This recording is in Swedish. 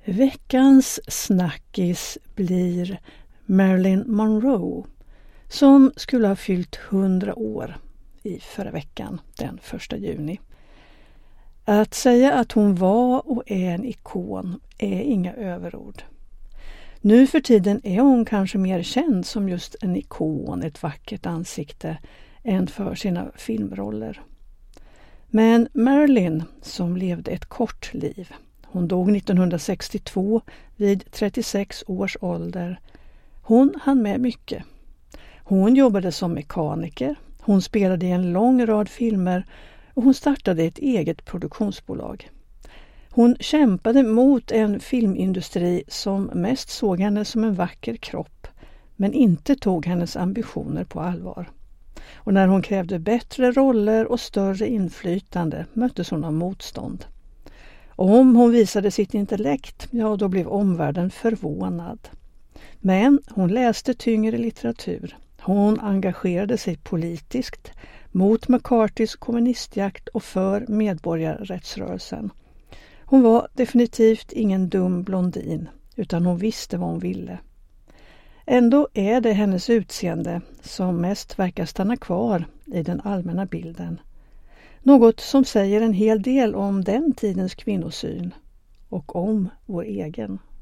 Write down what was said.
Veckans snackis blir Marilyn Monroe som skulle ha fyllt 100 år i förra veckan, den 1 juni. Att säga att hon var och är en ikon är inga överord. Nu för tiden är hon kanske mer känd som just en ikon, ett vackert ansikte, än för sina filmroller. Men Marilyn, som levde ett kort liv, hon dog 1962 vid 36 års ålder. Hon hann med mycket. Hon jobbade som mekaniker, hon spelade i en lång rad filmer och hon startade ett eget produktionsbolag. Hon kämpade mot en filmindustri som mest såg henne som en vacker kropp, men inte tog hennes ambitioner på allvar. Och när hon krävde bättre roller och större inflytande möttes hon av motstånd. Och om hon visade sitt intellekt, ja då blev omvärlden förvånad. Men hon läste tyngre litteratur. Hon engagerade sig politiskt mot McCarthys kommunistjakt och för medborgarrättsrörelsen. Hon var definitivt ingen dum blondin, utan hon visste vad hon ville. Ändå är det hennes utseende som mest verkar stanna kvar i den allmänna bilden. Något som säger en hel del om den tidens kvinnosyn och om vår egen.